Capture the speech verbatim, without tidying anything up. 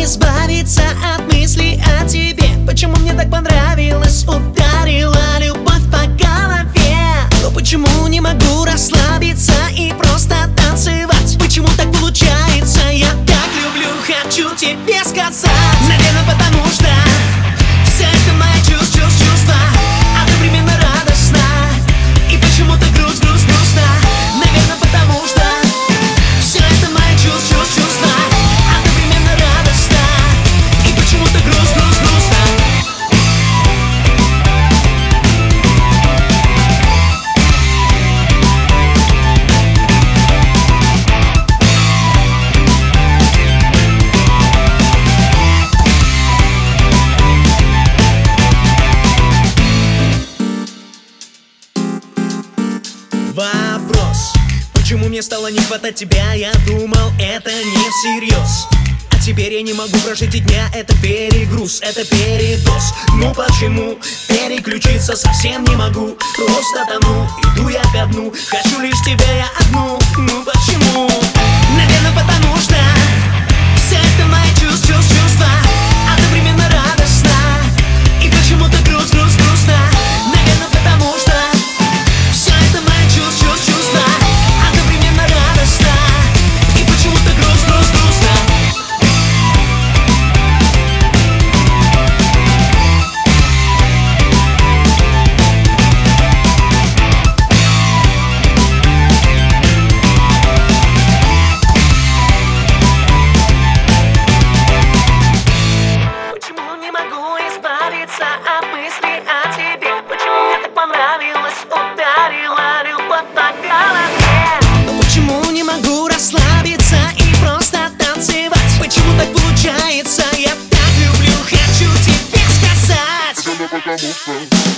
избавиться от мыслей о тебе? Почему мне так понравилось, ударила любовь по голове? Но почему не могу расслабиться и просто танцевать? Почему так получается? Я так люблю, хочу тебе сказать. Наверное, потому что все это мои чувства, чувства одновременно радостно. И почему-то грусть, грусть, грустно. Наверное, потому что все это мои чувства, чувства одновременно радостно. И почему-то грусть, грусть, грустно. Вопрос: почему мне стало не хватать тебя? Я думал, это не всерьез. А теперь я не могу прожить и дня. Это перегруз, это передоз. Ну почему переключиться совсем не могу? Просто тону, иду я ко дну. Хочу лишь тебя я одну. Ну почему? Наверное, потому что все это мои чувства, чувства одновременно радостно. И почему-то грусть, грусть, грустно. Наверное, потому что все это мои чувства, чувства одновременно радостно. И почему-то грусть, грусть, грустно. Почему не могу избавиться от мыслей о тебе? Почему мне так понравилось, ударила любовь по голове? Но почему не могу расслабиться и просто танцевать? Почему так получается? Я так люблю, хочу тебе сказать. Потому что